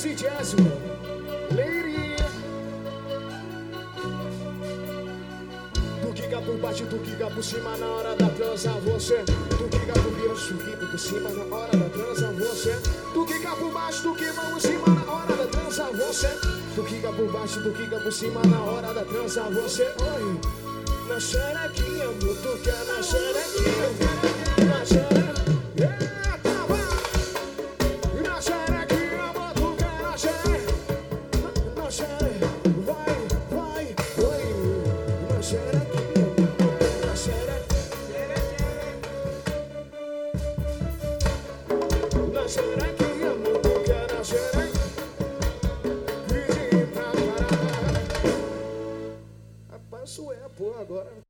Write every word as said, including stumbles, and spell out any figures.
vigésimo. Lady. Tu quica por baixo, tu quica por cima na hora da transa, você. Tu quica por baixo, tu quica por cima na hora da transa, você. Tu quica por baixo, tu quica por cima na hora da transa, você. Tu quica por baixo, tu quica por cima na hora da transa, você. Oi. Na xerequinha, tu quer na xerequinha. Na xerequinha. Rapaz, isso é, pô, agora.